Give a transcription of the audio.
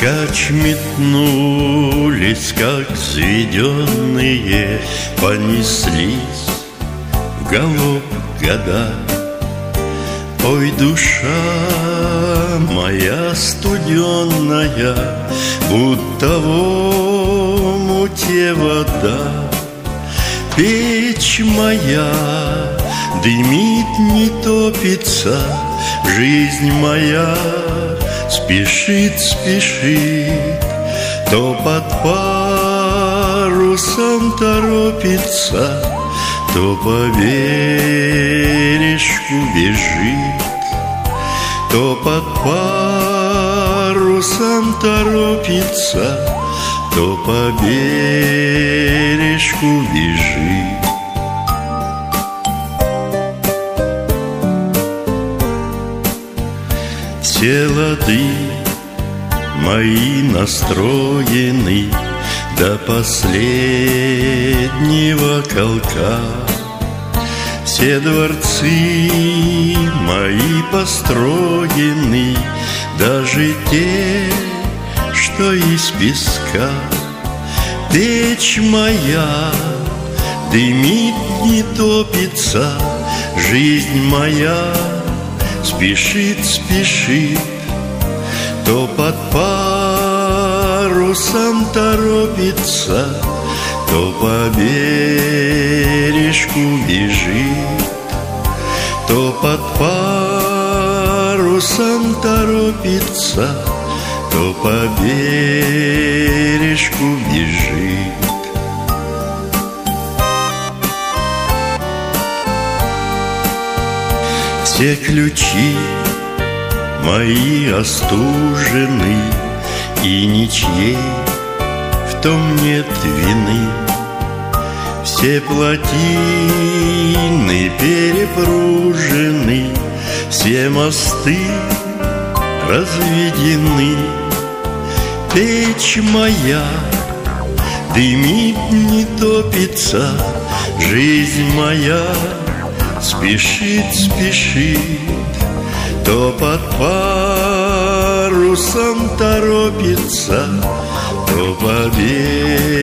Вскачь метнулись, как взведенные, понеслись в галоп года. Ой, душа моя студенная, будто в омуте вода. Печь моя дымит, не топится, жизнь моя спешит, спешит, то под парусом торопится, то по бережку бежит, то под парусом торопится, то по бережку бежит. Все лады мои настроены до последнего колка. Все дворцы мои построены, даже те, что из песка. Печь моя дымит, не топится, жизнь моя спешит, спешит, то под парусом торопится, то по бережку бежит, то под парусом торопится, то по бережку бежит. Все ключи мои остужены, и ничьей в том нет вины. Все плотины перепружены, все мосты разведены. Печь моя дымит, не топится, жизнь моя спешит, спешит, то под парусом торопится, то по бережку